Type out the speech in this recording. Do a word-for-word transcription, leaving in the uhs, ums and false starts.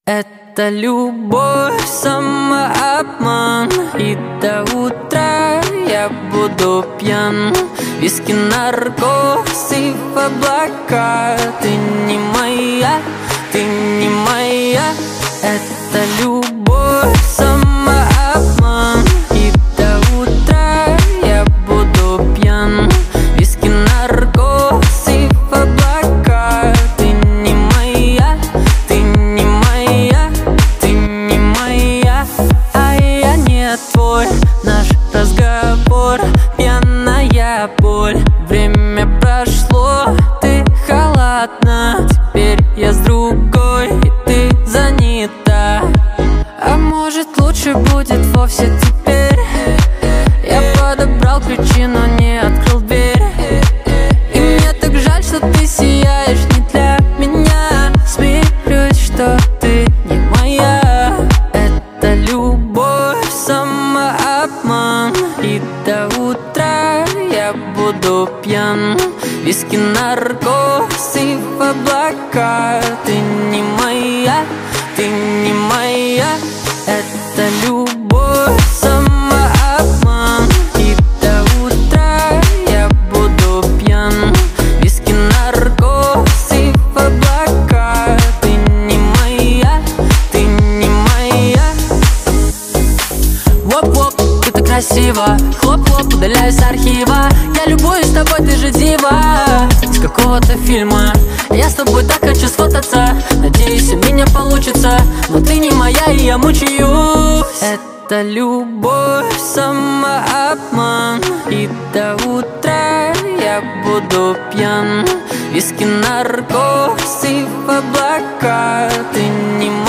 Это любовь, самообман, и до утра я буду пьян. Виски, наркоз и в облака. Ты не моя, ты не моя. Это любовь, самообман, и до утра я буду пьян. Виски, наркоз и в облака. Ты не моя, ты не моя, ты не моя, а я не твой. Наш разговор — пьяная боль. Время прошло, ты халатна. Теперь я с другой, и ты занята. А может, лучше будет вовсе теперь? Я подобрал ключи, но не открыл дверь. И мне так жаль, что ты сияешь не для меня. Смирюсь, что ты не моя. Это любовь, самообман, и до утра я буду пьян. Виски, наркоз и в облака. Ты не моя, ты не моя. Это любовь, самообман, и до утра я буду пьян. Виски, наркоз и в облака. Ты не моя, ты не моя. Воп-воп, ты так красиво. Хлоп-хлоп, удаляюсь с архива. Я любуюсь тобой, ты же дива из какого-то фильма. Я с тобой так хочу сфотаться. Надеюсь, у меня получится. Но ты не моя, и я мучаюсь. Это любовь, самообман, и до утра я буду пьян. Виски, наркоз и в облака. Ты не моя.